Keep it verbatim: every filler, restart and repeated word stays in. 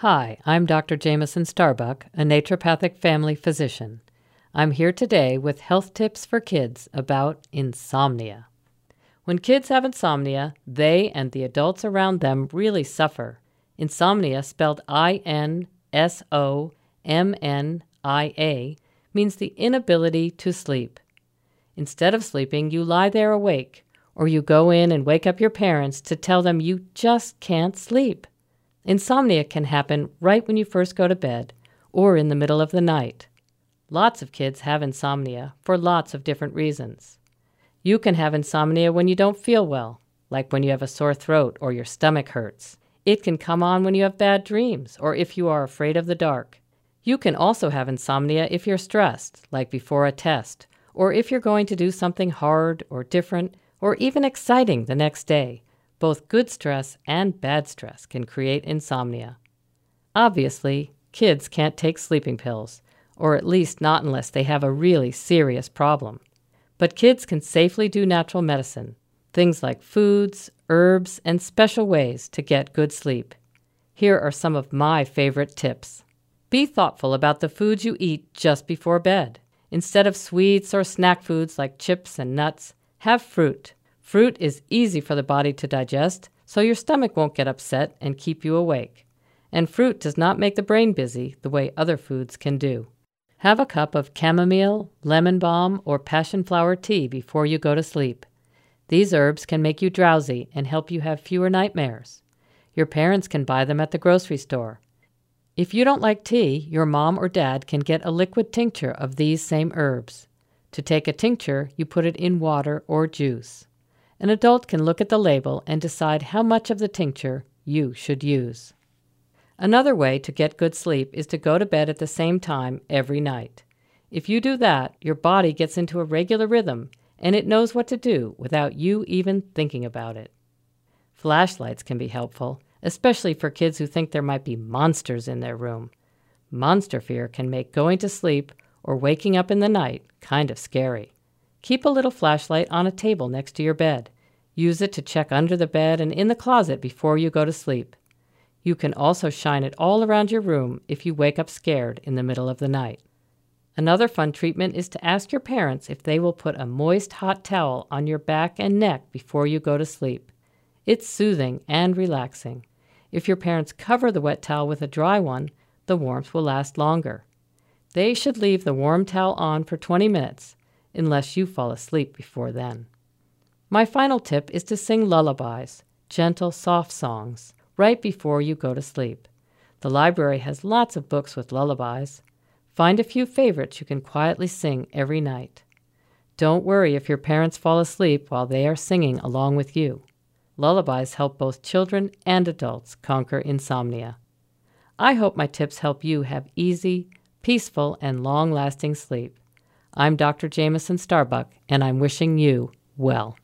Hi, I'm Doctor Jameson Starbuck, a naturopathic family physician. I'm here today with health tips for kids about insomnia. When kids have insomnia, they and the adults around them really suffer. Insomnia, spelled I N S O M N I A, means the inability to sleep. Instead of sleeping, you lie there awake, or you go in and wake up your parents to tell them you just can't sleep. Insomnia can happen right when you first go to bed or in the middle of the night. Lots of kids have insomnia for lots of different reasons. You can have insomnia when you don't feel well, like when you have a sore throat or your stomach hurts. It can come on when you have bad dreams or if you are afraid of the dark. You can also have insomnia if you're stressed, like before a test, or if you're going to do something hard or different or even exciting the next day. Both good stress and bad stress can create insomnia. Obviously, kids can't take sleeping pills, or at least not unless they have a really serious problem. But kids can safely do natural medicine, things like foods, herbs, and special ways to get good sleep. Here are some of my favorite tips. Be thoughtful about the foods you eat just before bed. Instead of sweets or snack foods like chips and nuts, have fruit. Fruit is easy for the body to digest, so your stomach won't get upset and keep you awake. And fruit does not make the brain busy the way other foods can do. Have a cup of chamomile, lemon balm, or passion flower tea before you go to sleep. These herbs can make you drowsy and help you have fewer nightmares. Your parents can buy them at the grocery store. If you don't like tea, your mom or dad can get a liquid tincture of these same herbs. To take a tincture, you put it in water or juice. An adult can look at the label and decide how much of the tincture you should use. Another way to get good sleep is to go to bed at the same time every night. If you do that, your body gets into a regular rhythm and it knows what to do without you even thinking about it. Flashlights can be helpful, especially for kids who think there might be monsters in their room. Monster fear can make going to sleep or waking up in the night kind of scary. Keep a little flashlight on a table next to your bed. Use it to check under the bed and in the closet before you go to sleep. You can also shine it all around your room if you wake up scared in the middle of the night. Another fun treatment is to ask your parents if they will put a moist hot towel on your back and neck before you go to sleep. It's soothing and relaxing. If your parents cover the wet towel with a dry one, the warmth will last longer. They should leave the warm towel on for twenty minutes, unless you fall asleep before then. My final tip is to sing lullabies, gentle, soft songs, right before you go to sleep. The library has lots of books with lullabies. Find a few favorites you can quietly sing every night. Don't worry if your parents fall asleep while they are singing along with you. Lullabies help both children and adults conquer insomnia. I hope my tips help you have easy, peaceful, and long-lasting sleep. I'm Doctor Jameson Starbuck, and I'm wishing you well.